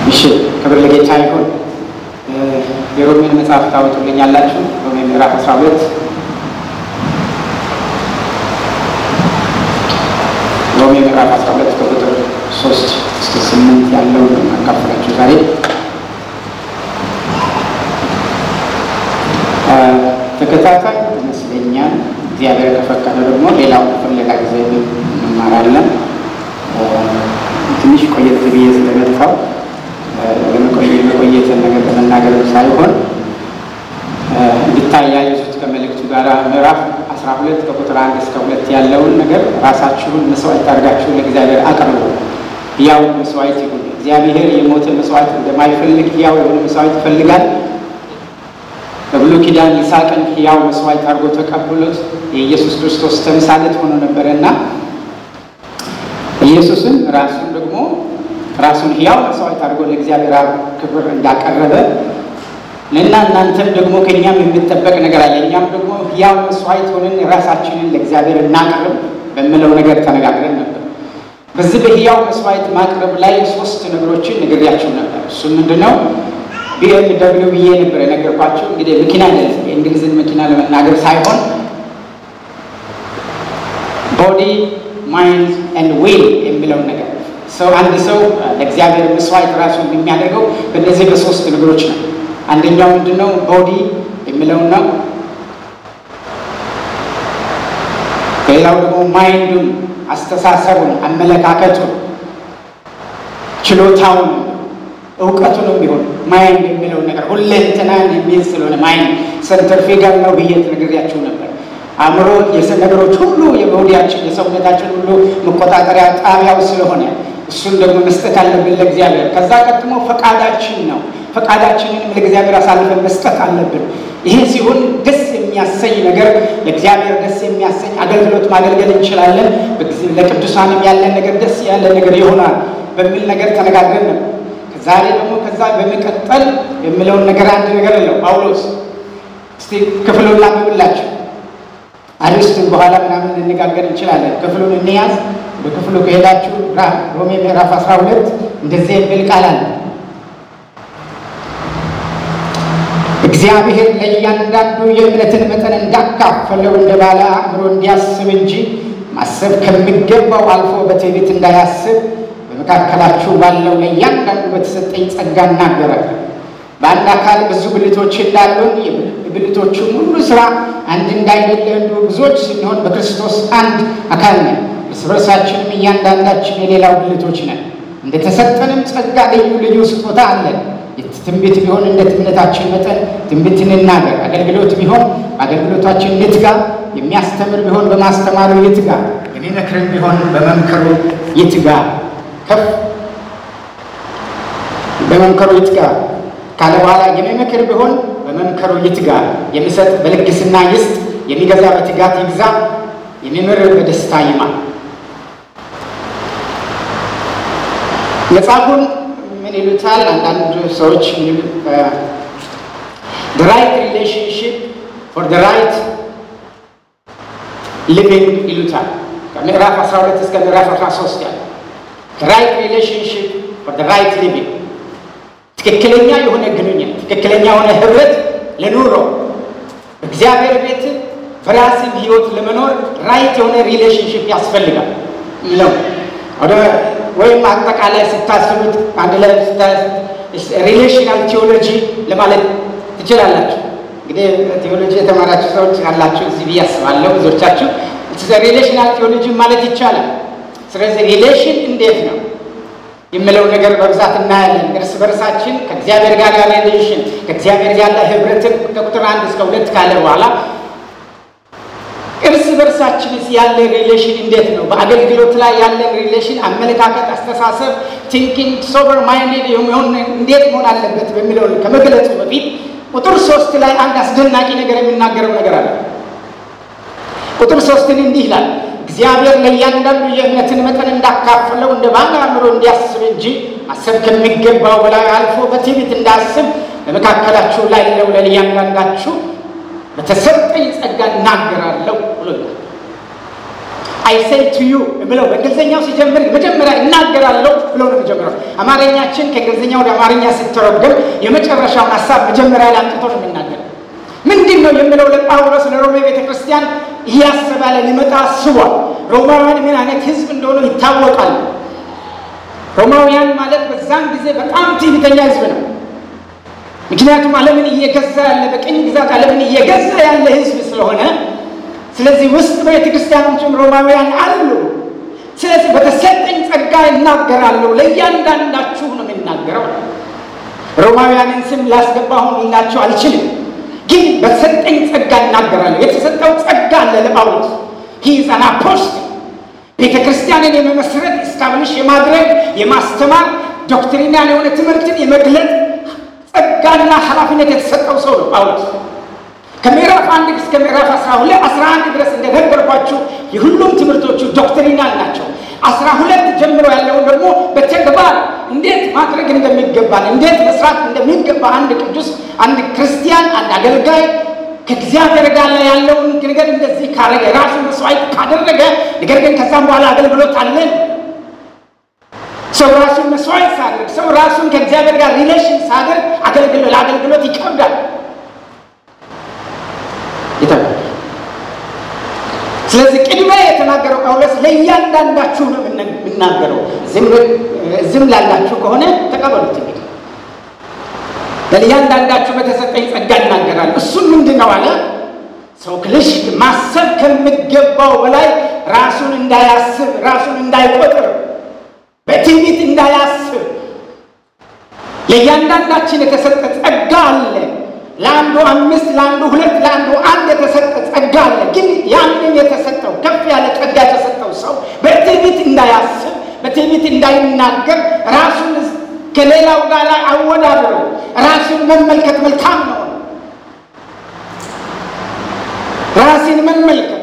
እሺ ክብር ለጌታ ይሁን። የሮሜን መጽሐፍ ታወጡልኛላችሁ። ሮሜ ምዕራፍ 12 ሮሜ ምዕራፍ 12 ከቁጥር 3 እስከ 8 ያለውን አካፍላችሁ ዛሬ ተከታታይ ይመስለኛል። እግዚአብሔር ከፈቀደ ደግሞ ሌላው ፍለጋ ጊዜ እንማራለን። ትንሽ ቆየት ብዬ ስለመጣሁ ለመቆየትን ነገር ለመናገር ሳይሆን እንድታያይዙት ከመልእክቱ ጋር ምዕራፍ 12 ከቁጥር 1 እስከ 2 ያለውን ነገር ራሳችሁን መስዋዕት አድርጋችሁ ለእግዚአብሔር አቅርቡ። ሕያው መስዋዕት ይሁን። እግዚአብሔር የሞተ መስዋዕት እንደማይፈልግ ሕያው የሆነ መስዋዕት ይፈልጋል። በብሉይ ኪዳን ይስሐቅን ሕያው መስዋዕት አድርጎ ተቀብሎት የኢየሱስ ክርስቶስ ተምሳሌት ሆኖ ነበርና ኢየሱስን ራሱን ሕያው መስዋዕት አድርጎ ለእግዚአብሔር አብ ክብር እንዳቀረበ ለእና እናንተም ደግሞ ከእኛም የሚጠበቅ ነገር አለ። እኛም ደግሞ ሕያው መስዋዕት ሆነን ራሳችንን ለእግዚአብሔር እናቅርብ በሚለው ነገር ተነጋግረን ነበር። በዚህ በሕያው መስዋዕት ማቅረብ ላይ 3 ነገሮችን ነግሬያችሁ ነበር። እሱ ምንድነው? BMW ብዬ ነበር የነገርኳችሁ። እንግዲህ መኪና እንደዚህ የእንግሊዝን መኪና ለመናገር ሳይሆን ቦዲ ማይንድ ኤንድ ዊል የሚለው ነገር አንድ ሰው ለእግዚአብሔር መስዋዕት ራሱን የሚያደርገው በእነዚህ በ3 ነገሮች ነው። አንደኛው ምንድነው? ቦዲ የሚለው ነው። ሌላው ደግሞ ማይንዱን፣ አስተሳሰቡን፣ አመለካከቱን፣ ችሎታውን፣ እውቀቱንም ቢሆን ማይንድ የሚለው ነገር ሁለንተናን የሚል ስለሆነ ማይንድ ሴንትሪፊጋል ነው ብዬ ነግሬያችሁ ነበር። አእምሮ የነገሮች ሁሉ የቦዲያችን የሰውነታችን ሁሉ መቆጣጠሪያ ጣቢያው ስለሆነ እሱን ደግሞ መስጠት አለብን ለእግዚአብሔር። ከዛ ቀጥሞ ፈቃዳችን ነው። ፈቃዳችንን ለእግዚአብሔር አሳልፈን መስጠት አለብን። ይሄ ሲሆን ደስ የሚያሰኝ ነገር ለእግዚአብሔር ደስ የሚያሰኝ አገልግሎት ማገልገል እንችላለን። ለቅዱሳንም ያለን ነገር ደስ ያለ ነገር ይሆናል በሚል ነገር ተነጋግረን ነው። ዛሬ ደግሞ ከዛ በመቀጠል የሚለውን ነገር አንድ ነገር ነው ጳውሎስ እስቲ ክፍሉን ላንብብላችሁ። አርስቱን በኋላ ምናምን እንነጋገር እንችላለን። ክፍሉን እንያዝ። በክፍሉ ከሄዳችሁ ሮሜ ምዕራፍ 12 እንደዚህ የሚል ቃል አለ። እግዚአብሔር ለእያንዳንዱ የእምነትን መጠን እንዳካፈለው እንደ ባለ አእምሮ እንዲያስብ እንጂ ማሰብ ከሚገባው አልፎ በትዕቢት እንዳያስብ በመካከላችሁ ባለው ለእያንዳንዱ በተሰጠኝ ጸጋ እናገራለሁ። በአንድ አካል ብዙ ብልቶች እንዳሉን የብልቶቹም ሁሉ ሥራ አንድ እንዳይደለ እንዲሁ ብዙዎች ስንሆን በክርስቶስ አንድ አካል ነን። እርስ በርሳችንም እያንዳንዳችን የሌላው ብልቶች ነን። እንደተሰጠንም ጸጋ ልዩ ልዩ ስጦታ አለን። ትንቢት ቢሆን እንደ እምነታችን መጠን ትንቢትን እናገር። አገልግሎት ቢሆን በአገልግሎታችን ንትጋ። የሚያስተምር ቢሆን በማስተማሩ ይትጋ። የሚመክርን ቢሆን በመምከሩ ይትጋ። በመምከሩ ይትጋ ካለ በኋላ የሚመክር ቢሆን በመምከሩ ይትጋ። የሚሰጥ በልግስና ይስጥ። የሚገዛ በትጋት ይግዛ። የሚምር በደስታ ይማ። መጽሐፉን ምን ይሉታል? አንዳንድ ሰዎች the right relationship for the right living ይሉታል። ከምዕራፍ 12 እስከ ምዕራፍ 13 ያለው the right relationship for the right living ትክክለኛ የሆነ ግንኙነት፣ ትክክለኛ የሆነ ህብረት ለኑሮ በእግዚአብሔር ቤት በራስህ ህይወት ለመኖር ራይት የሆነ ሪሌሽንሺፕ ያስፈልጋል ነው። ወይም አጠቃላይ ስታስቡት አንድ ላይ ሪሌሽናል ቲዮሎጂ ለማለት ትችላላችሁ። እንግዲህ ቲዮሎጂ የተማራችሁ ሰዎች ያላችሁ እዚህ ብዬ አስባለሁ ብዙዎቻችሁ ሪሌሽናል ቲዮሎጂ ማለት ይቻላል። ስለዚህ ሪሌሽን እንዴት ነው የሚለው ነገር በብዛት እናያለን። እርስ በርሳችን ከእግዚአብሔር ጋር ያለ ሪሌሽን ከእግዚአብሔር ያለ ህብረትን ከቁጥር 1 እስከ 2 ካለ በኋላ እርስ በርሳችንስ ያለ ሪሌሽን እንዴት ነው? በአገልግሎት ላይ ያለ ሪሌሽን አመለካከት፣ አስተሳሰብ፣ ቲንኪንግ ሶበር ማይንድድ የሆነ እንዴት መሆን አለበት በሚለው ከመግለጹ በፊት ቁጥር 3 ላይ አንድ አስደናቂ ነገር የሚናገረው ነገር አለ። ቁጥር 3 እንዲህ ይላል፣ እግዚአብሔር ለእያንዳንዱ የእምነትን መጠን እንዳካፈለው እንደ ባለ አእምሮ እንዲያስብ እንጂ ማሰብ ከሚገባው በላይ አልፎ በትዕቢት እንዳያስብ በመካከላችሁ ላለው ለእያንዳንዳችሁ በተሰጠኝ ጸጋ እናገራለሁ ብሎታል። I say to you ብለው በእንግሊዘኛው ሲጀምር መጀመሪያ እናገራለሁ ብለው ነው የሚጀምረው። አማርኛችን ከእንግሊዘኛው ወደ አማርኛ ሲተረጎም የመጨረሻውን ሐሳብ መጀመሪያ ላይ አምጥቶ ነው የሚናገረው። ምንድነው የሚለው ለጳውሎስ ለሮሜ ቤተክርስቲያን እያሰባለ ሊመጣ አስቧል። ሮማውያን ምን አይነት ህዝብ እንደሆነ ይታወቃል። ሮማውያን ማለት በዛን ጊዜ በጣም ትዕቢተኛ ህዝብ ነው። ምክንያቱም ዓለምን እየገዛ ያለ በቅኝ ግዛት ዓለምን እየገዛ ያለ ህዝብ ስለሆነ ስለዚህ ውስጥ በቤተክርስቲያኖችም ሮማውያን አሉ። ስለዚህ በተሰጠኝ ጸጋ እናገራለሁ ለእያንዳንዳችሁ ነው የምናገረው። ሮማውያንን ስም ላስገባሁን ይላችሁ አልችልም፣ ግን በተሰጠኝ ጸጋ እናገራለሁ። የተሰጠው ጸጋ አለ ለጳውሎስ። he is an apostle ቤተክርስቲያንን የመመስረት ስታብሊሽ የማድረግ የማስተማር ዶክትሪናል የሆነ ትምህርትን የመግለጥ ጸጋና ኃላፊነት የተሰጠው ሰው ነው ጳውሎስ። ከምዕራፍ 1 እስከ ምዕራፍ 11 ድረስ እንደነገርኳችሁ የሁሉም ትምህርቶቹ ዶክትሪናል ናቸው። 12 ጀምሮ ያለው ደግሞ በተግባር እንዴት ማድረግ እንደሚገባን እንዴት መስራት እንደሚገባ አንድ ቅዱስ አንድ ክርስቲያን አንድ አገልጋይ ከእግዚአብሔር ጋር ያለውን ነገር እንደዚህ ካረገ ራሱን መስዋዕት ካደረገ ነገር ግን ከዛም በኋላ አገልግሎት አለን። ሰው ራሱን መስዋዕት ሳደርግ ሰው ራሱን ከእግዚአብሔር ጋር ሪሌሽን ሳደርግ አገልግሎት ይከብዳል። ስለዚህ ቅድመ የተናገረው ጳውሎስ ለእያንዳንዳችሁ ነው የምናገረው። ዝም ላላችሁ ከሆነ ተቀበሉት። እንግዲህ ለእያንዳንዳችሁ በተሰጠኝ ጸጋ እናገራለሁ። እሱም ምንድነው አለ? ሰው ክልሽ ማሰብ ከሚገባው በላይ ራሱን እንዳያስብ ራሱን እንዳይቆጥር በትዕቢት እንዳያስብ ለእያንዳንዳችን የተሰጠ ጸጋ አለ። ለአንዱ 5 ለአንዱ 2 ለአንዱ 1 የተሰጠ ጸጋ አለ። ግን ያንን የተሰጠው ከፍ ያለ ጸጋ የተሰጠው ሰው በትዕቢት እንዳያስብ በትዕቢት እንዳይናገር ራሱን ከሌላው ጋር አወዳድሮ ራሱን መመልከት መልካም ነው። ራስን መመልከት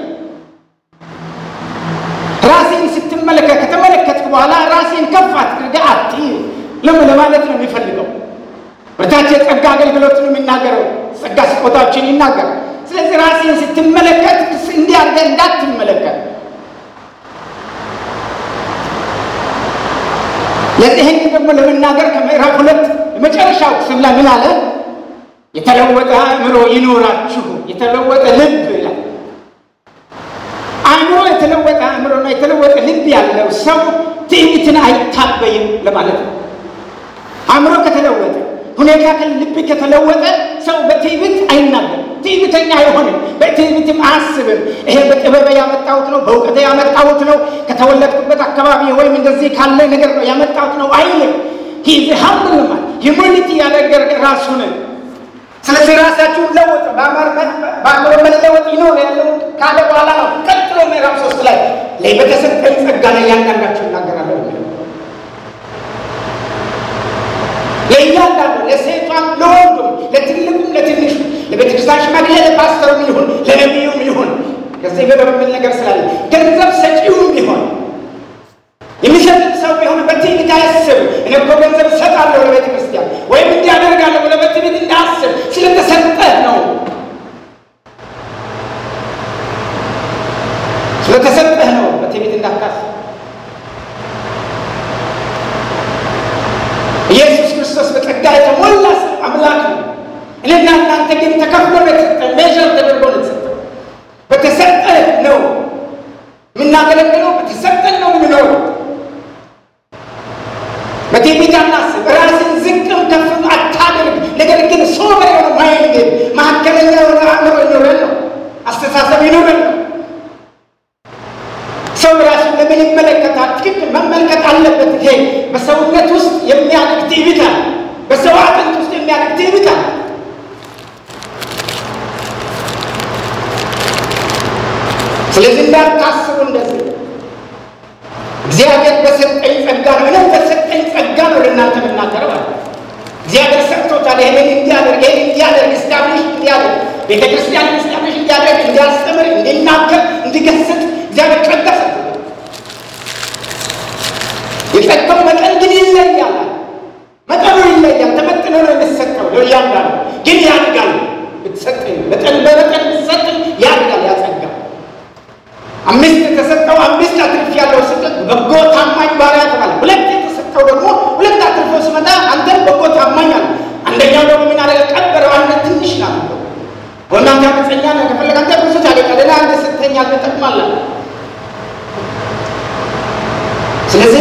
ራስን ስትመለከት ከተመለከትክ በኋላ ራስን ከፍ አድርገህ አትይ ለማለት ነው የሚፈልገው። ወታች ጸጋ አገልግሎት ነው የሚናገረው። ጸጋ ስጦታዎችን ይናገራል። ስለዚህ ራስን ስትመለከት እንዲያርገ እንዳትመለከት። ለዚህን ደግሞ ለመናገር ከምዕራፍ 2 የመጨረሻው ክፍል ላይ ምን አለ? የተለወጠ አእምሮ ይኖራችሁ፣ የተለወጠ ልብ ይላል። አእምሮ የተለወጠ አእምሮና የተለወጠ ልብ ያለው ሰው ትዕቢትን አይታበይም ለማለት ነው። አእምሮ ከተለወጠ ሁኔታ ልብ ከተለወጠ ሰው በትዕቢት አይናገርም፣ ትዕቢተኛ አይሆንም፣ በትዕቢትም አያስብም። ይሄ በጥበብ ያመጣሁት ነው በእውቀት ያመጣሁት ነው ከተወለድኩበት አካባቢ ወይም እንደዚህ ካለ ነገር ነው ያመጣሁት ነው አይልም። ሂዝ ሃምብል ማን ሂዩማኒቲ ያደረገ ራሱን። ስለዚህ ራሳችሁን ለውጡ በአእምሮ መለወጥ ይኖር ያለው ካለ በኋላ ነው ቀጥሎ ምዕራፍ 3 ላይ በተሰጠኝ ጸጋ ላይ ያንዳንዳችሁ እናገራለሁ የሚለው ለእያንዳንዱ ለሴቷም ለወንዱም ለትልቁም ለትንሹ ለቤተክርስቲያን ሽማግሌ ለፓስተሩም ይሁን ለነቢዩም ይሁን ከዚህ በደምብ ነገር ስላለ ገንዘብ ሰጪውም ቢሆን የሚሰጥ ሰው ቢሆን በትዕቢት አያስብ። እኔ እኮ ገንዘብ እሰጣለሁ ለቤተክርስቲያን ወይም እንዲያደርጋለሁ ብለህ በትዕቢት እንዳያስብ ስለተሰጠህ ነው። ስለተሰጠህ ነው በትዕቢት እንዳታስብ። ኢየሱስ ክርስቶስ በጸጋ የተሞላ አምላክ ነው። እኔና እናንተ ግን ተከፍሎ የተሰጠን ሜዥር ተደርጎ የተሰጠን በተሰጠን ነው የምናገለግለው፣ በተሰጠን ነው የምንኖረው። በትዕቢት አናስብ። ራስን ዝቅም ከፍም አታድርግ። ነገር ግን ሶበር የሆነ ማይንድ መካከለኛ የሆነ አእምሮ ይኖረን ነው፣ አስተሳሰብ ይኖረን ነው። ሰው ራሱን ለምን ይመለከታል? ትክክል መመልከት አለበት። ይሄ በሰውነት ውስጥ የሚያድግ ትዕቢት አለ፣ በሰው አጥንት ውስጥ የሚያድግ ትዕቢት አለ። ስለዚህ እንዳታስቡ እንደዚህ እግዚአብሔር በሰጠኝ ጸጋ ነው እኔም በሰጠኝ ጸጋ ነው ለእናንተ የምናገረው አለ። እግዚአብሔር ሰጥቶታል። ይሄንን እንዲያደርግ ስታብሊሽ እንዲያደርግ ቤተክርስቲያን ስታብሊሽ እንዲያደርግ እንዲያስተምር እንዲናገር እንዲገስጥ እግዚአብሔር ጸጋ ሰጥቶታል። የጸጋው መጠን ግን ይለያል። መጠኑ ይለያል። ተመጥኖ ነው የሚሰጠው ለእያንዳንዱ ግን ያድጋል። ብትሰጠኝ በመጠን ብትሰጠኝ ያድጋል። ያጸጋ 5 ተሰጠው 5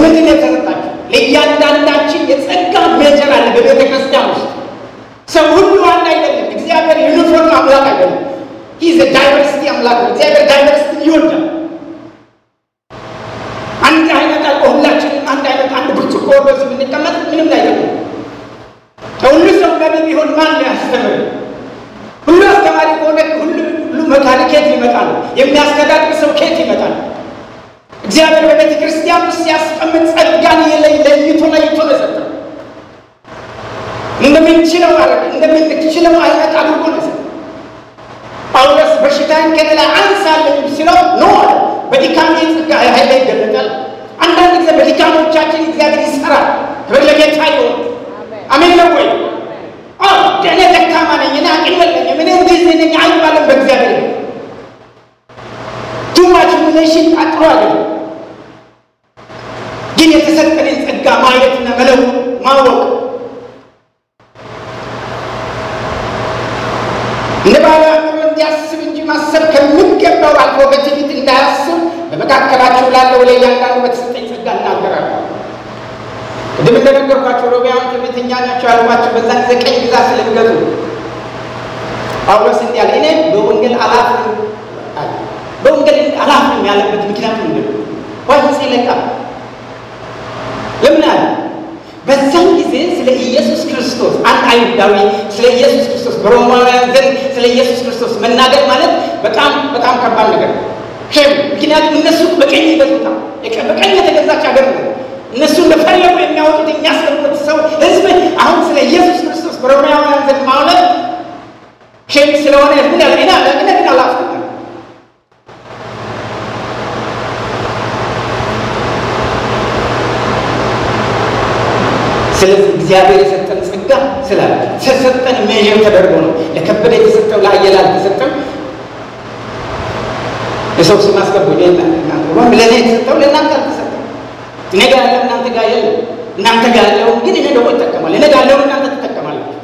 ለምንድን ነው የተሰጣችሁ? ለእያንዳንዳችን የጸጋ ሜጀር አለ በቤተ ክርስቲያን ውስጥ። ሰው ሁሉ አንድ አይደለም። እግዚአብሔር ዩኒፎርም አምላክ አይደለም። ይህ ዳይቨርሲቲ አምላክ ነው። እግዚአብሔር ዳይቨርሲቲ ይወዳል። አንድ አይነት አልቆ ሁላችንም አንድ አይነት አንድ ብርጭቆ በዚህ ብንቀመጥ ምንም አይደለም። ሁሉ ሰው ነቢይ ቢሆን ማን ሊያስተምር? ሁሉ አስተማሪ ከሆነ ሁሉ መካኒክ ከየት ይመጣል? የሚያስተዳድር ሰው ከየት ይመጣል? እግዚአብሔር በቤተ ክርስቲያን ውስጥ ሲያስቀምጥ ጸጋን ለይቶ ነው የሰጠው። እንደምንችለው አይነት አድርጎ ነው የሰጠው። ጳውሎስ በሽታን ከኔ ላይ አንሳለኝ ሲለው ኖ አለ። በድካሜ ጸጋ ኃይል ይገለጣል። አንዳንድ ጊዜ በድካሞቻችን እግዚአብሔር ይሰራል። ክብር ለጌታ ይሁን። አሜን ነው ወይ? እኔ ደካማ ነኝ፣ እኔ አቅም የለኝም፣ እኔ እንደዚህ ነኝ አይባልም በእግዚአብሔር። ቱማች ሚሽን አጥሮ አይደለም፣ ግን የተሰጠንን ጸጋ ማየትና መለወጥ ማወቅ እንደ ባለ አእምሮ እንዲያስብ እንጂ ማሰብ ከሚገባው አልፎ በትዕቢት እንዳያስብ በመካከላችሁ ላለው ለእያንዳንዱ በተሰጠኝ ጸጋ እናገራለሁ። ቅድም እንደነገርኳቸው ሮማውያን ትዕቢተኛ ናቸው ያልኳቸው በዛን ጊዜ ቀኝ ግዛት ስለሚገዙ ጳውሎስ እንዲህ አለ፣ እኔ በወንጌል አላፍርም ያለበት ምክንያቱ ምንድን ነው? ዋይስ ይለቃ ለምን አለ? በዛን ጊዜ ስለ ኢየሱስ ክርስቶስ አንድ አይሁዳዊ ስለ ኢየሱስ ክርስቶስ በሮማውያን ዘንድ ስለ ኢየሱስ ክርስቶስ መናገር ማለት በጣም በጣም ከባድ ነገር ነው። ምክንያቱም እነሱ በቀኝ ይገዙታል። በቀኝ የተገዛች ሀገር ነው። እነሱ እንደፈለጉ የሚያወጡት የሚያስቀምጡት ሰው ህዝብ አሁን ስለ ኢየሱስ ክርስቶስ በሮማውያን ዘንድ ማለት ሼም ስለሆነ ምን ያለ ግን አላፍርም። ስለዚህ እግዚአብሔር የሰጠን ጸጋ ስላለ ተሰጠን ሜዥር ተደርጎ ነው። ለከበደ የተሰጠው ለአየለ አልተሰጠም። የሰው ስም አስገቡ ለእኔ የተሰጠው ለእናንተ አልተሰጠም። እኔ ጋር ያለው እናንተ ጋር የለም። እናንተ ጋር ያለው ግን እኔ ደግሞ እጠቀማለሁ። እኔ ጋር ያለው እናንተ ትጠቀማላችሁ።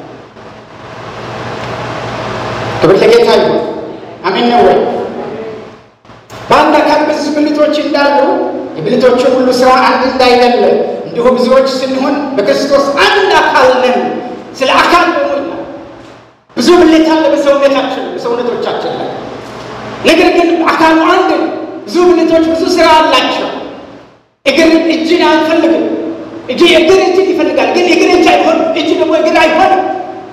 ክብር ለጌታ ይሁን። አሜን ነው ወይ? በአንድ አካል ብዙ ብልቶች እንዳሉ የብልቶቹ ሁሉ ስራ አንድ እንዳይደለ እንዲሁ ብዙዎች ስንሆን በክርስቶስ አንድ አካል ነን። ስለ አካል ደግሞ ይላል ብዙ ብልት አለ በሰውነቶቻችን ላይ፣ ነገር ግን አካሉ አንድ ነው። ብዙ ብልቶች ብዙ ስራ አላቸው። እግር እጅን አይፈልግም። እግር እጅን ይፈልጋል፣ ግን እግር እጅ አይሆንም። እጅ ደግሞ እግር አይሆንም።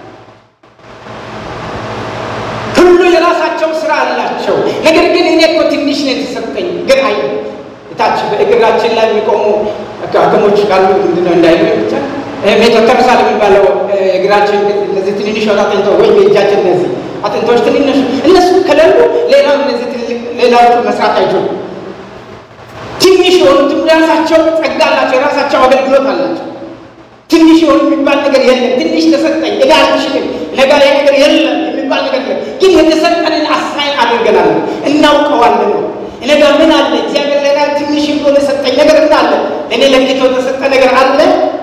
ሁሉ የራሳቸው ስራ አላቸው። ነገር ግን እኔ እኮ ትንሽ ነው የተሰጠኝ ግን አይ ታች በእግራችን ላይ የሚቆሙ ሐኪሞች ካሉ ምንድነው እንዳይሉ ብቻ ሜታተርሳል የሚባለው እግራችን እነዚህ ትንንሽ አጥንቶች ወይ እጃችን እነዚህ አጥንቶች ትንንሽ እነሱ ከሌሉ ሌላው እነዚህ ሌላዎቹ መስራት አይችሉም። ትንሽ የሆኑትም ራሳቸው ጸጋ አላቸው፣ የራሳቸው አገልግሎት አላቸው። ትንሽ የሆኑ የሚባል ነገር የለም። ትንሽ ተሰጠኝ እኔ አልችልም ነገ ላይ ነገር የለም የሚባል ነገር የለም። ግን የተሰጠንን አሳይን አድርገናል፣ እናውቀዋለን ነው። እኔ ጋር ምን አለ? እግዚአብሔር ለና ትንሽ እንደሆነ ሰጠኝ ነገር እንዳለ እኔ ለኪቶ ተሰጠ ነገር አለ።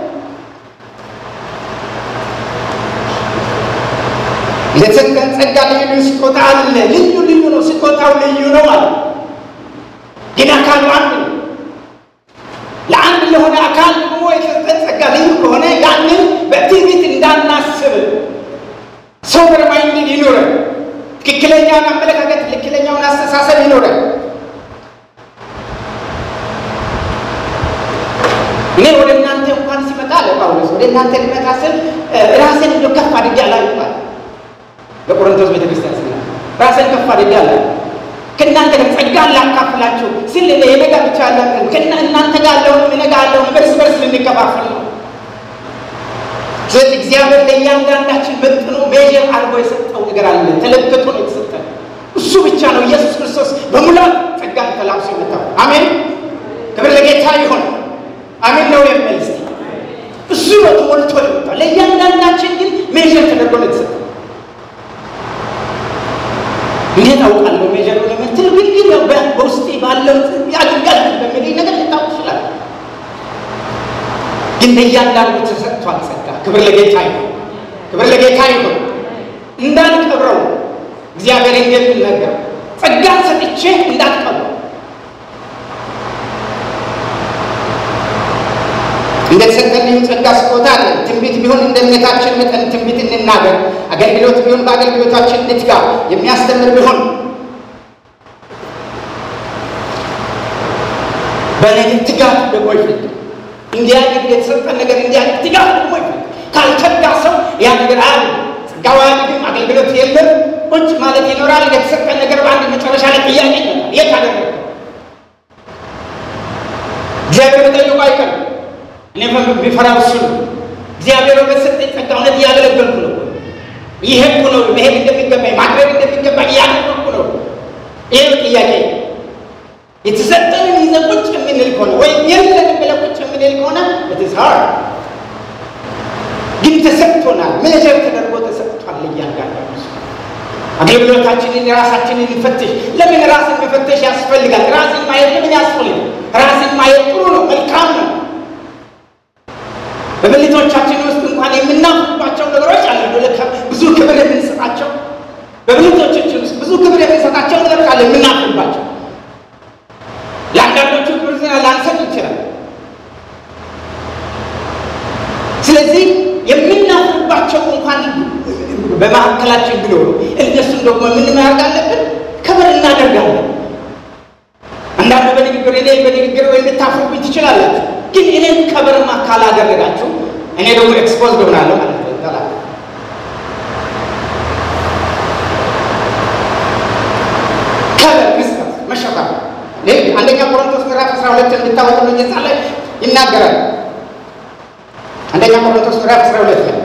ለተሰጠን ጸጋ ልዩ ስጦታ አለ። ልዩ ነው፣ ስጦታው ልዩ ነው አለ። ግን አካሉ አንድ ነው። ለአንድ ለሆነ አካል ደግሞ የተሰጠን ጸጋ ልዩ ከሆነ ያንን በትዕቢት እንዳናስብ ሶበር ማይንድ ይኖረን፣ ትክክለኛውን አመለካከት ትክክለኛውን አስተሳሰብ ይኖረን። እኔ ወደ እናንተ እንኳን ሲመጣ ለጳውሎስ ወደ እናንተ ሊመጣ ስል ራሴን እንደው ከፍ አድርጌ አላየሁም። በቆሮንቶስ ቤተክርስቲያን ስለ ራሴን ከፍ አድርጌ አላየሁም። ከእናንተ ጋር ጸጋ ላካፍላችሁ ስል የነጋ ብቻ አላለም። ከእናንተ ጋር ያለውን እኔ ጋር ያለውን በርስ ልንከፋፈል ነው። ስለዚህ እግዚአብሔር ለእያንዳንዳችን መጥኖ ሜዥር አድርጎ የሰጠው ነገር አለ። ተለክቶ ነው የተሰጠን። እሱ ብቻ ነው ኢየሱስ ክርስቶስ በሙላት ጸጋ ተላብሶ የመጣው። አሜን፣ ክብር ለጌታ ይሁን። አሜን ነው የሚልስ እሱ ነው ተሞልቶ የመጣው። ለእያንዳንዳችን ግን ሜዥር ተደርጎ ነው የተሰጠው። እንዴት አውቃለሁ ሜዥር ነው የምትል ግን ያው በውስጤ ባለው ያድርጋል በሚል ነገር ልታውቅ ይችላል። ግን ለእያንዳንዱ ተሰጥቷል ጸጋ። ክብር ለጌታ ይሁን፣ ክብር ለጌታ ይሁን። እንዳንቀብረው እግዚአብሔር እንደሚል ነገር ጸጋን ሰጥቼ እንዳትቀብረው። እንደተሰጠን ጸጋ ስጦታ አለ። ትንቢት ቢሆን እንደ እምነታችን መጠን ትንቢት እንናገር፣ አገልግሎት ቢሆን በአገልግሎታችን እንትጋ፣ የሚያስተምር ቢሆን በነገር ትጋት ደግሞ ይፈልጋል። እንዲያድግ የተሰጠን ነገር እንዲያድግ ትጋት ደግሞ ይፈልጋል። ካልተጋ ሰው ያ ነገር አለ ጸጋው አያድግም፣ አገልግሎት የለም፣ ቁጭ ማለት ይኖራል። የተሰጠን ነገር በአንድ መጨረሻ ላይ ጥያቄ ይመጣል። የት አደረገ? እግዚአብሔር ጠይቆ አይቀርም። እኔ ቢፈራው እሱ ነው። እግዚአብሔር በሰጠኝ ጸጋ እውነት እያገለገልኩ ነው፣ ይሄድኩ ነው፣ መሄድ እንደሚገባኝ ማድረግ እንደሚገባኝ እያደረኩ ነው። ይህ ጥያቄ የተሰጠንን ይዘን ቁጭ የምንል ከሆነ ወይም የለንም ብለን ቁጭ የምንል ከሆነ ኢትስ ሃርድ። ግን ተሰጥቶናል፣ ሜጀር ተደርጎ ተሰጥቷል። እያንዳንዱ አገልግሎታችንን ራሳችንን እንፈትሽ። ለምን ራስን መፈተሽ ያስፈልጋል? ራስን ማየት ለምን ያስፈልጋል? ራስን ማየት ጥሩ ነው፣ መልካም ነው። በብልቶቻችን ውስጥ እንኳን የምናፍርባቸው ነገሮች አሉ። ብዙ ክብር የምንሰጣቸው በብልቶቻችን ውስጥ ብዙ ክብር የምንሰጣቸው ነገሮች አሉ የምናፍርባቸው። ለአንዳንዶቹ ክብር ላንሰጥ ይችላል። ስለዚህ የምናፍርባቸው እንኳን በመካከላችን ቢኖሩ እነሱን ደግሞ ምን ማድረግ አለብን? ክብር እናደርጋለን። አንዳንዱ በንግግር እኔ በንግግር ወይ ልታፍሩብኝ ትችላላችሁ፣ ግን እኔን ከበርማ ካላደረጋችሁ እኔ ደግሞ ኤክስፖዝ ሆናለሁ ማለት ነው። ታላቅ ከበር መስጠት መሸፋፍ አንደኛ ቆሮንቶስ ምዕራፍ 12 እንድታወጡ ነው እየጻፈ ይናገራል። አንደኛ ቆሮንቶስ ምዕራፍ 12 ላይ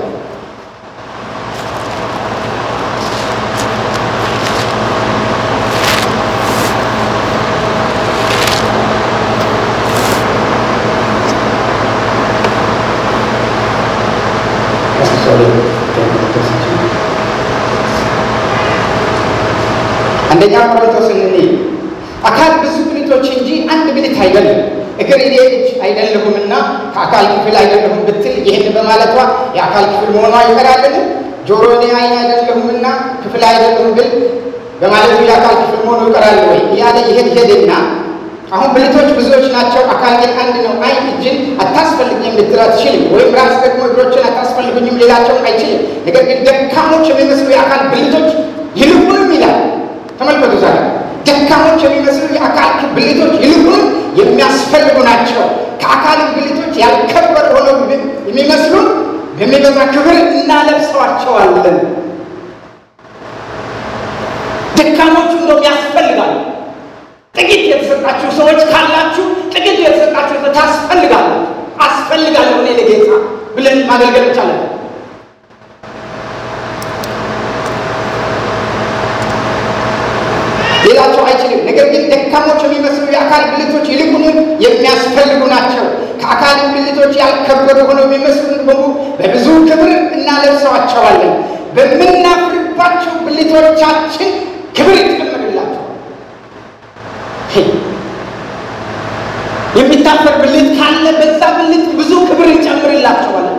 አንደኛ ቆሮንቶስ አካል ብዙ ብልቶች እንጂ አንድ ብልት አይደለም። እግር እኔ እጅ አይደለሁምና ከአካል ክፍል አይደለሁም ብትል ይህን በማለቷ የአካል ክፍል መሆኗ ይቀራልን? ጆሮ እኔ ዓይን አይደለሁምና ክፍል አይደለሁም ብል በማለቱ የአካል ክፍል መሆኑ ይቀራል ወይ እያለ ይሄድና አሁን ብልቶች ብዙዎች ናቸው፣ አካል ግን አንድ ነው። ዓይን እጅን አታስፈልግኝም ልትል አትችልም፣ ወይም ራስ ደግሞ እግሮችን አታስፈልጉኝም ሌላቸውን አይችልም። ነገር ግን ደካሞች የሚመስሉ የአካል ብልቶች ይልቁንም ይላል። ተመልከቱ ዛሬ ደካሞች የሚመስሉ የአካል ብልቶች ይልቁንም የሚያስፈልጉ ናቸው። ከአካል ብልቶች ያልከበሩ ሆነው የሚመስሉ በሚበዛ ክብር እናለብሰዋቸዋለን። ደካሞቹ እንደውም ያስፈልጋሉ። ጥቂት የተሰጣችሁ ሰዎች ካላችሁ ጥቂት የተሰጣችሁ ታስፈልጋላችሁ። አስፈልጋለሁ እኔ ለጌታ ብለን ማገልገል ይቻላል። ሌላቸው አይችልም። ነገር ግን ደካሞች የሚመስሉ የአካል ብልቶች ይልቁንም የሚያስፈልጉ ናቸው። ከአካል ብልቶች ያልከበሩ ሆነው የሚመስሉ በሙሉ በብዙ ክብር እናለብሰዋቸዋለን። በምናፍርባቸው ብልቶቻችን ክብር ይጨመርላቸዋል። የሚታፈር ብልት ካለ በዛ ብልት ብዙ ክብር እንጨምርላቸዋለን።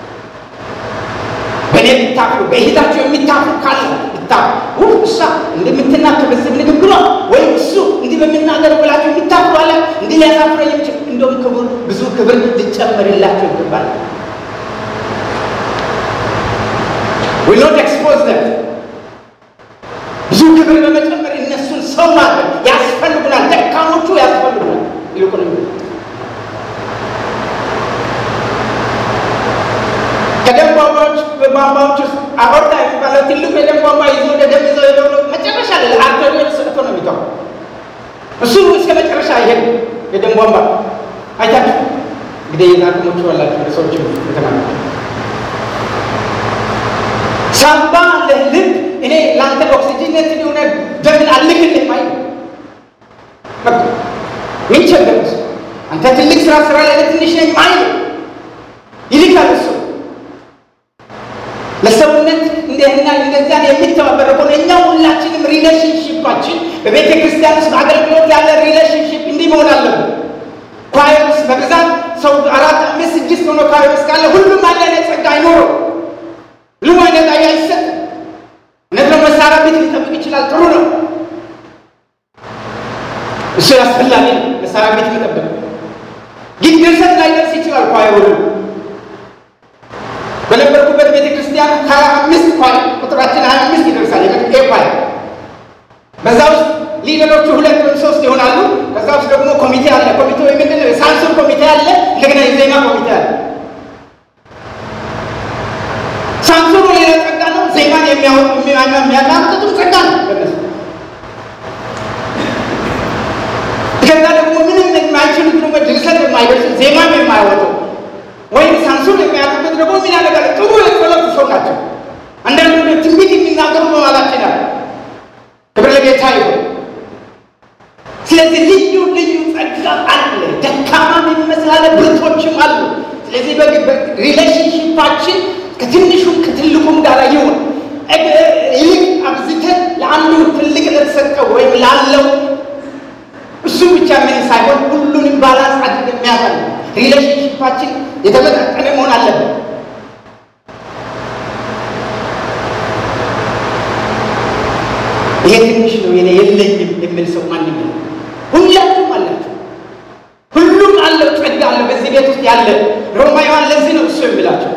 በእኔ የሚታፍሩ በእህታቸው የሚታፍሩ ካለ እሷ እንደምትናገር በዚህ ንግግሯ ወይም እሱ እንዲህ በሚናገር ብላችሁ የሚታፍሩ አለ እንዲህ ሊያሳፍረኝ የሚችል እንደውም ክብር ብዙ ክብር ሊጨመርላቸው ይገባል። will not expose them ብዙ ክብር በመጨመር እነሱን ሰው ማድረግ ያስፈልጉናል። ደካሞቹ ያስፈልጉናል። ይልቁንም ከደም ቧንቧዎች ውስጥ አኦርታ የሚባለው ትልቁ የደም ቧንቧ ይዞ ወደ ደም ይዘው ሄደው መጨረሻ ላይ አርተሪዎች ሰጥቶ ነው የሚተው። እሱ እስከ መጨረሻ ይሄድ የደም ቧንቧ አይታችሁ እንግዲህ የታከሞች ወላችሁ ለሰዎች ተናገሩ። ሳምባ ለልብ እኔ ላንተ ኦክሲጅነት የሆነ ደምን አልክልህ ማለት ምን ቸገረስ? አንተ ትልቅ ስራ ላይ ትንሽ ነኝ ማለት ይልካል እሱ ለሰውነት እንደና እንደዚያ የሚተባበረ ሆነ። እኛ ሁላችንም ሪሌሽንሺፓችን በቤተ ክርስቲያን ውስጥ አገልግሎት ያለ ሪሌሽንሺፕ እንዲህ መሆን አለበት። ኳየርስ በብዛት ሰው 4 5 6 ሆኖ ኳየርስ ካለ ሁሉም አንድ አይነት ጸጋ አይኖረው። ሁሉም አይነት አይሰጥ ነው። መሳሪያ ቤት ሊጠብቅ ይችላል፣ ጥሩ ነው፣ እሱ ያስፈልጋል። መሳሪያ ቤት ሊጠብቅ ግን ድርሰት ላይ ደርስ ይችላል። ኳየሩ በነበርኩበት ቤተክርስቲያን 25 ኳየር ቁጥራችን 25 ይደርሳል። የመጥቄ ኳየር በዛ ውስጥ ሊደሮቹ 2 ወይም 3 ይሆናሉ። ከዛ ውስጥ ደግሞ ኮሚቴ አለ። ኮሚቴው ምንድን ነው? የሳንሱር ኮሚቴ አለ። እንደገና የዜማ ኮሚቴ አለ። ሳንሱሩ ሌላ ጸጋ ነው። ዜማን የሚያናምጡትም ጸጋ ነው። ከዛ ደግሞ ምንም የማይችሉት ደግሞ ድርሰት የማይደርሱ ዜማም የማይወጡ ወይም ሳንሱር የሚያደርጉት ደግሞ ምን ያደርጋል? ጥሩ የጸሎት ሰው ናቸው። አንዳንዱ ትንቢት የሚናገሩ በማላችን አለ። ክብር ለጌታ ይሁን። ስለዚህ ልዩ ልዩ ጸጋ አለ። ደካማ የሚመስላለ ብርቶችም አሉ። ስለዚህ በሪሌሽንሺፓችን ከትንሹም ከትልቁም ጋር ይሁን ይልቅ አብዝተን ለአንዱ ትልቅ ለተሰጠው ወይም ላለው እሱ ብቻ ምን ሳይሆን ሁሉንም ባላንስ አድርገን የሚያሳይ ሪሌሽንሺፓችን የተመጣጠነ መሆን አለበት። ይሄ ትንሽ ነው የኔ የለኝም የሚል ሰው ማንም የለም። ሁላችሁም አላችሁ። ሁሉም አለው፣ ጸጋ አለው በዚህ ቤት ውስጥ ያለ። ሮማውያን ለዚህ ነው እሱ የሚላቸው።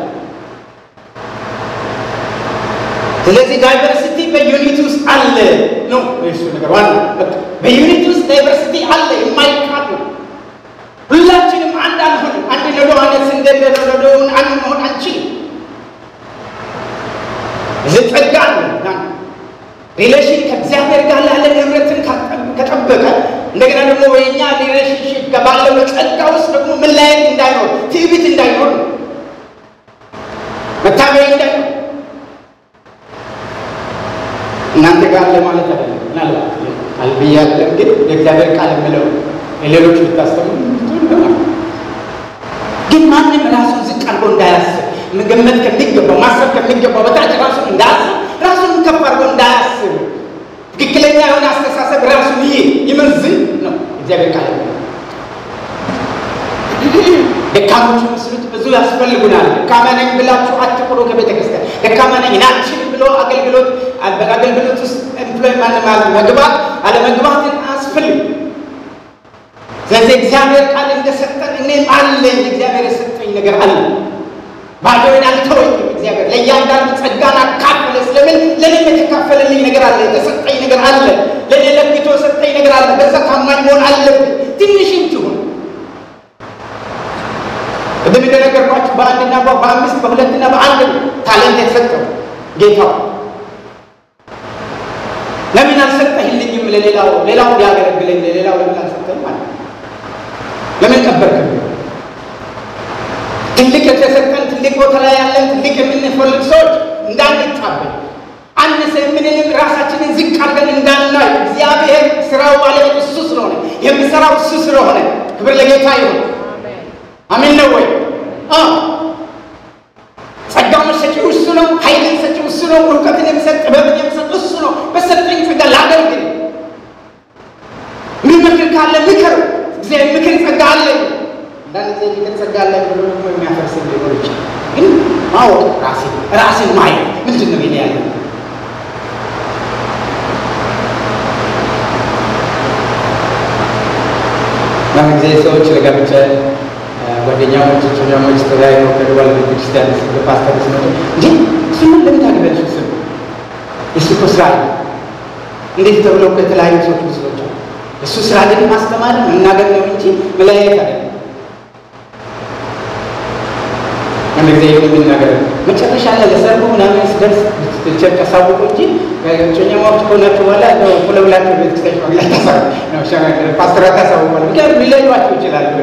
ስለዚህ ዳይቨርሲቲ በዩኒቲ ውስጥ አለ ነው እሱ ነገር ዋና። በዩኒቲ ውስጥ ዳይቨርሲቲ አለ፣ የማይካድ ነው። ሁላችንም አንድ አንሆንም። አንድ ነዶ አይነት እንደነዶውን አንድ መሆን አንችልም። እዚህ ጸጋ አለ። ሪሌሽን ከእግዚአብሔር ጋር ያለን ህብረትን ከጠበቀ እንደገና ደግሞ ወይኛ ሪሌሽንሺፕ ጋር ባለው ጸጋ ውስጥ ደግሞ መለያየት እንዳይኖር፣ ትዕቢት እንዳይኖር፣ መታበይ እንዳይኖር እናንተ ጋር አለ ማለት አይደለም። ምናልባት አልብያለ ግን የእግዚአብሔር ቃል የምለው ሌሎች ብታስተምሩ ግን ማንም ራሱን ዝቅ አድርጎ እንዳያስብ፣ መገመት ከሚገባው ማሰብ ከሚገባው በታች ራሱን እንዳያስብ፣ ራሱን ከፍ አድርጎ እንዳያስብ፣ ትክክለኛ የሆነ አስተሳሰብ ራሱን ይመዝን ነው እግዚአብሔር ቃል። ደካሞች መስሉት ብዙ ያስፈልጉናል። ደካማ ነኝ ብላችሁ አትቁሩ ከቤተ ክርስቲያን። ደካማ ነኝ ናችን ብሎ አገልግሎት ውስጥ ኤምፕሎይ መግባት አለመግባትን አያስፈልግም። ስለዚህ እግዚአብሔር ቃል እንደሰጠን እኔም አለኝ፣ እግዚአብሔር የሰጠኝ ነገር አለ። ባዶዬን አልተወኝም። እግዚአብሔር ለእያንዳንዱ ጸጋን አካፈለ። ስለምን ለእኔም የተካፈለልኝ ነገር አለ፣ የተሰጠኝ ነገር አለ፣ ለእኔ ለግቶ የሰጠኝ ነገር አለ። በዛ ታማኝ መሆን አለብን። ትንሽም ትሁን ቅድም እንደነገርኳችሁ በአንድና በአምስት በሁለትና በአንድ ታለንት የተሰጠው ጌታው ለምን አልሰጠህልኝም? ለሌላው እንዲያገለግለኝ ለሌላው ለምን አልሰጠህም ማለት ለምን ቀበርከኝ? ትልቅ የተሰጠን ትልቅ ቦታ ላይ ያለን ትልቅ የምንፈልግ ሰዎች እንዳንጣበል አንሰ ምንንም ራሳችንን ዝቅ አድርገን እንዳናይ እግዚአብሔር ስራው ባለቤት እሱ ስለሆነ የሚሰራው እሱ ስለሆነ ክብር ለጌታ ይሁን። አሜን ነው ወይ? ጸጋውን ሰጪው እሱ ነው። ኃይልን ሰጪው እሱ ነው። እውቀትን የሚሰጥ ጥበብን የሚሰጥ እሱ ነው። በሰጠኝ ጸጋ ላገልግል። ምክር ካለ ምክር፣ እግዚአብሔር ምክር ጸጋ አለ። አንዳንድ ጊዜ ምክር ጸጋ አለ ብሎ ደግሞ የሚያፈርስ ሊኖር ይችላል። ግን ማወቅ ራስን ማየት ምንድን ነው ይሄ ያለው? ለምን ጊዜ ሰዎች ለጋብቻ ጓደኛሞች ቸኛሞች ተለያዩ ከደባል ቤተክርስቲያን ፓስተር ሲመጡ እንጂ እሱን ለምን ታገባሽ? እሱ እኮ ስራ እንዴት ተብለው ከተለያዩ ሰዎች ምስሎች እሱ ስራ ግን ማስተማር መናገር ነው እንጂ መለያየት አይደለም። አንድ ጊዜ የምን ነገር መጨረሻ ላይ ለሰርጉ ምናምን ሲደርስ ትቸካ ሳውቁ እንጂ ቸኛሞች ሆናችሁ በኋላ ነው ሁለብላችሁ ቤተክርስቲያን ማግኘት ነው ሻጋ ፓስተር ታሳውቃል ቢቀር ሊለዩዋችሁ ይችላሉ።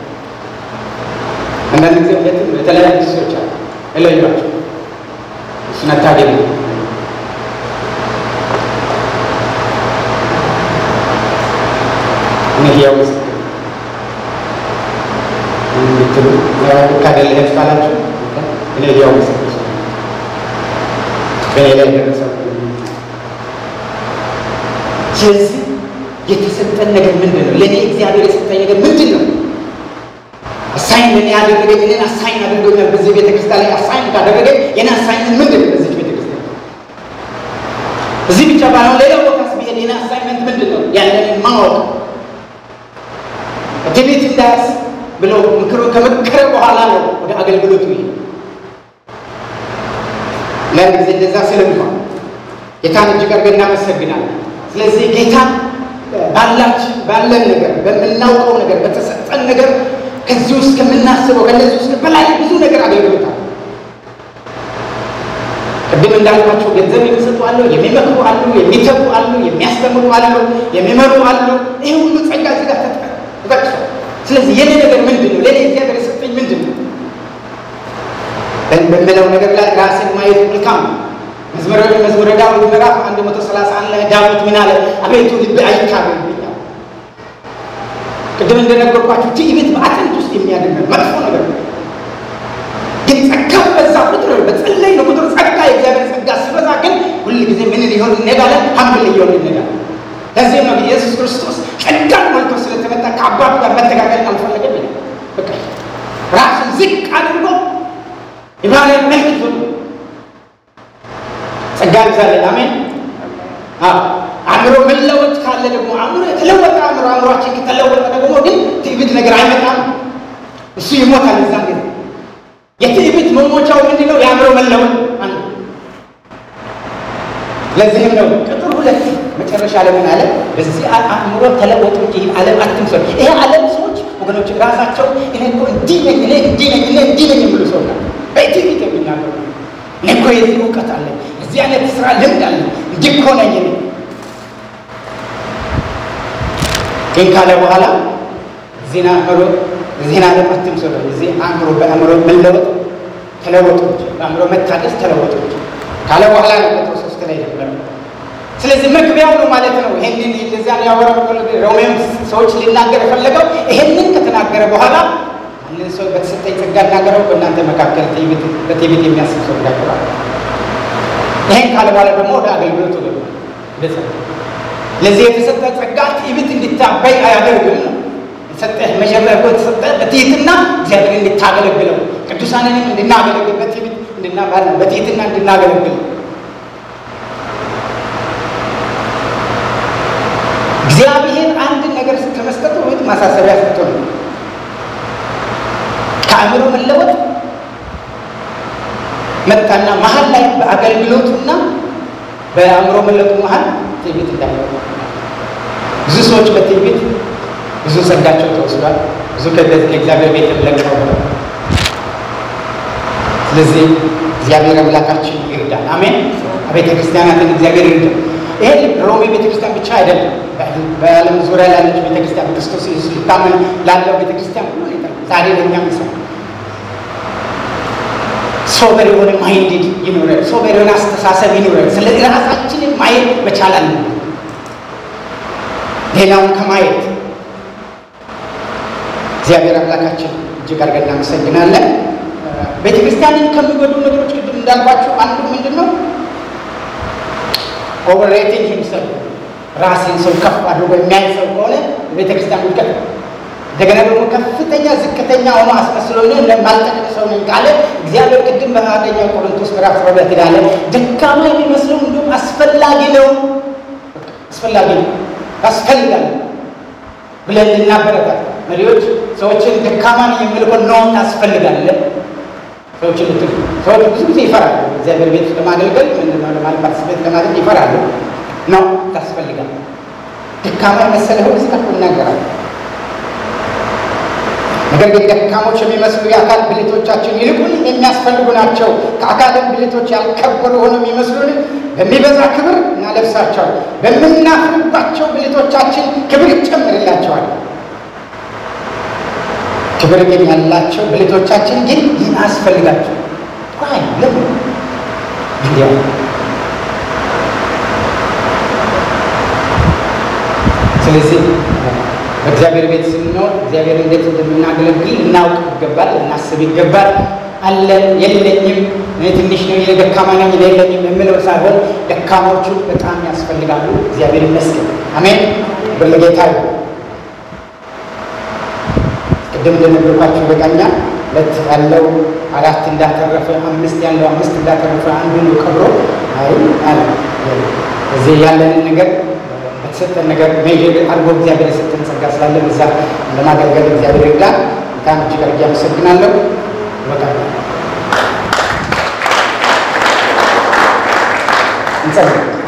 አንዳንድ ጊዜ ሁለቱም የተለያዩ ሰዎች አሉ እለዩዋቸው እሱን አታገኙ። እኔ ያው እንድትሉ ካደለህ ካላችሁ እኔ ያው በኔ ላይ ደረሰው። ስለዚህ የተሰጠን ነገር ምንድን ነው? ለእኔ እግዚአብሔር የሰጠኝ ነገር ምንድን ነው? አሳይን ለኔ ያደረገኝ እኔን አሳይን አድርጎኛል። በዚህ ቤተክርስቲያን ላይ አሳይን ካደረገኝ የኔ አሳይንመንት ምንድን ነው? በዚህ ቤተክርስቲያን እዚህ ብቻ ባይሆን ሌላ ቦታስ ቢሄድ የኔ አሳይንመንት ምንድን ነው? ያለንን ማወቅ ትዕቢት እንዳያስ ብሎ ከመከረ በኋላ ነው ወደ አገልግሎቱ ይሄ ለዚህ እንደዛ ስለሚሆን ጌታን እጅግ አድርገን እናመሰግናለን። ስለዚህ ጌታን ባለን ነገር በምናውቀው ነገር በተሰጠን ነገር ከዚህ ውስጥ ከምናስበው ከነዚህ ውስጥ በላይ ብዙ ነገር አገልግሎታል። ቅድም እንዳልኳቸው ገንዘብ የሚሰጡ አሉ፣ የሚመክሩ አሉ፣ የሚተኩ አሉ፣ የሚያስተምሩ አሉ፣ የሚመሩ አሉ። ይሄ ሁሉ ጸጋ እዚህ ጋር ተጠቅሷል። ስለዚህ የኔ ነገር ምንድን ነው? ለኔ እግዚአብሔር የሰጠኝ ምንድን ነው? በሚለው ነገር ላይ ራስን ማየት መልካም ነው። መዝሙረ ዳዊት ምዕራፍ 131 ላይ ዳዊት ምን አለ? አቤቱ ልቤ አይታበይብኛል። ቅድም እንደነገርኳችሁ ትዕቢት በአጥንት ውስጥ የሚያደርግ መጥፎ ነገር ነው። ግን ጸጋው በዛ ቁጥር በጸለይ ነው ቁጥር ጸጋ የእግዚአብሔር ጸጋ ሲበዛ ግን ሁል ጊዜ ምን ሊሆን እንሄዳለን? ሀምብል ሊሆን እንሄዳለን። ለዚህ ነው ኢየሱስ ክርስቶስ ጸጋን ሞልቶ ስለተመጣ ከአባቱ ጋር መተጋገል አልፈለገም ይላል። በቃ ራሱን ዝቅ አድርጎ የባሪያን መልክ ይዞ ጸጋ ይዛለን። አሜን። አእምሮ መለወጥ ካለ ደግሞ አእምሮ የተለወጠ አእምሯችን ከተለወጠ ደግሞ ግን ትዕቢት ነገር አይመጣም፣ እሱ ይሞታል። እዛ ግን የትዕቢት መሞቻው ምንድነው? የአእምሮ መለወጥ አንዱ። ለዚህም ነው ቁጥር 2 መጨረሻ ላይ ምን አለ? በዚህ አእምሮ ተለወጡ እንጂ ዓለም አትምሰሉ። ይሄ ዓለም ሰዎች ወገኖች ራሳቸው እኔ እኮ እንዲህ ነኝ የሚሉ ሰው ነው በትዕቢት የሚናገሩ። እኔ እኮ የዚህ እውቀት አለ፣ እዚህ አይነት ስራ ልምድ አለ፣ እንዲህ እኮ ነኝ እኔ። ግን ካለ በኋላ ዜና ዓለም አትምሰሉ። እዚህ አእምሮ በአእምሮ መለወጥ ተለወጡ እንጂ በአእምሮ መታደስ ተለወጡ እንጂ ካለ በኋላ ነው ቁጥር 3 ላይ ነበር። ስለዚህ መግቢያው ነው ማለት ነው። ይሄንን እንደዚያን ያወራው ሮሜም ሰዎች ሊናገር የፈለገው ይሄንን ከተናገረ በኋላ እነዚህ ሰው በተሰጠኝ ጸጋ እናገረው በእናንተ መካከል በትዕቢት የሚያስብ ሰው እንዳይቀር። ይሄን ካለ በኋላ ደግሞ ወደ አገልግሎቱ ገባ። ለዚህ የተሰጠ ጸጋ ትዕቢት እንድታበይ አያደርግም ነው የተሰጠህ። መጀመሪያ እኮ የተሰጠህ በትህትና እግዚአብሔር እንድታገለግለው ቅዱሳንንም እንድናገለግል በትዕቢት በትህትና እንድናገለግል እግዚአብሔር አንድ ነገር ከመስጠቱ በፊት ማሳሰቢያ ሰጥቶ ነው። ከአእምሮ መለወጥ መጣና መሀል ላይ በአገልግሎቱና በአእምሮ መለወጡ መሀል ትዕቢት እንዳይኖር ብዙ ሰዎች በትዕቢት ብዙ ጸጋቸው ተወስዷል። ብዙ ከእግዚአብሔር ቤት ለቀው ነው። ስለዚህ እግዚአብሔር አምላካችን ይርዳል። አሜን። ቤተ ክርስቲያናትን እግዚአብሔር ይርዳል። ይሄ ሮሜ ቤተክርስቲያን ብቻ አይደለም፣ በዓለም ዙሪያ ላለች ቤተክርስቲያን በክርስቶስ ኢየሱስ ሊታመን ላለው ቤተክርስቲያን ሁሉ ይታል። ዛሬ ለኛ ምሳሌ ሶበር የሆነ ማይንድ ይኖረን፣ ሶበር የሆነ አስተሳሰብ ይኖረን። ስለዚህ ራሳችንን ማየት መቻል አለብን፣ ሌላውን ከማየት። እግዚአብሔር አምላካችን እጅግ አድርገን እናመሰግናለን። ቤተክርስቲያንን ከሚጎዱ ነገሮች ቅድም እንዳልኳችሁ አንዱ ምንድን ነው? ኦቨርሬቲንግ ሂምሰልፍ፣ ራስን ሰው ከፍ አድርጎ የሚያይ ሰው ከሆነ ቤተክርስቲያን ውድቀት ነው። እንደገና ደግሞ ከፍተኛ ዝቅተኛ ሆኖ አስመስሎ ለማልጠቅም ሰው ነኝ ካለ እግዚአብሔር ቅድም በአንደኛ ቆሮንቶስ ምዕራፍ 12 ይላል ደካማ የሚመስለው እንደውም አስፈላጊ ነው ያስፈልጋል ብለን እንድናበረታታ መሪዎች ሰዎችን ደካማ ነኝ የሚልኮ ነው ታስፈልጋለህ። ሰዎች ብዙ ጊዜ ይፈራሉ። እግዚአብሔር ቤት ለማገልገል ለማልማት ቤት ለማድረግ ይፈራሉ። ነው ታስፈልጋለህ። ደካማ መሰለህ ሁሉ ስታቁ እናገራለሁ። ነገር ግን ደካሞች የሚመስሉ የአካል ብልቶቻችን ይልቁን የሚያስፈልጉ ናቸው። ከአካልም ብልቶች ያልከበሩ ሆነው የሚመስሉን በሚበዛ ክብር እናለብሳቸዋል። በምናፍርባቸው ብልቶቻችን ክብር ይጨምርላቸዋል። ክብር ግን ያላቸው ብልቶቻችን ግን ያስፈልጋቸው። ቆይ ለምን እንዲያ? ስለዚህ በእግዚአብሔር ቤት ስንኖር እግዚአብሔር እንዴት እንደምናገለግል እናውቅ ይገባል፣ እናስብ ይገባል። አለን የለኝም፣ እኔ ትንሽ ነው፣ የደካማ ነኝ፣ የለኝም የምለው ሳይሆን ደካሞቹ በጣም ያስፈልጋሉ። እግዚአብሔር ይመስገን። አሜን። በለጌታ ቅድም እንደነገርኳችሁ በቀኛ 2 ያለው 4 እንዳተረፈ 5 ያለው 5 እንዳተረፈ አንዱን ቀብሮ አለ እዚህ ያለንን ነገር በተሰጠን ነገር ሜጀር አድርጎ እግዚአብሔር የሰጠን ጸጋ ስላለ በዛ ለማገልገል እግዚአብሔር ይርዳል። በጣም እጅግ አድርጌ አመሰግናለሁ። እንጸልይ።